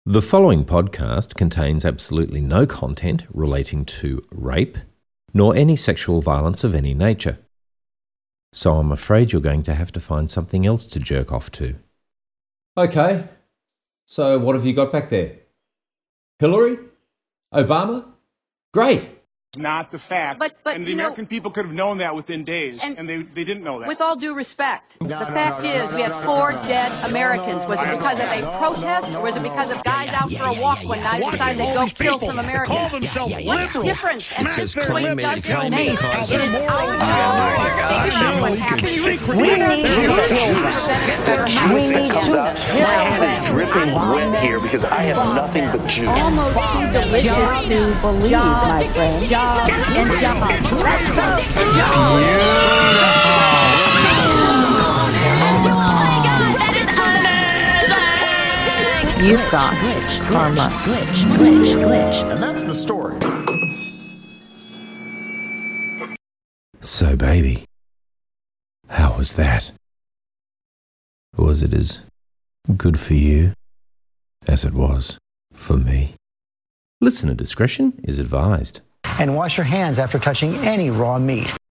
The following podcast contains absolutely no content relating to rape, nor any sexual violence of any nature. So I'm afraid you're going to have to find something else to jerk off to. Okay, so what have you got back there? Hillary? Obama? Great! Not the fact. But and the American people could have known that within days, and they didn't know that. With all due respect, the fact is we had 4 dead Americans. Was it because of a protest, or was it because of guys out for a walk one night and decided to go kill some Americans? Call themselves What's the difference? And Smash this their point lips. doesn't Tell me make because it is there's our more. job to figure out what happened. We need to kill them. My hand is dripping wet here because I have nothing but juice. Almost too delicious to believe, my friend. Jobs and jobs. Let's go. You've got karma. Glitch. And that's the story. So baby, how was that? Was it as good for you as it was for me? Listener discretion is advised. And wash your hands after touching any raw meat.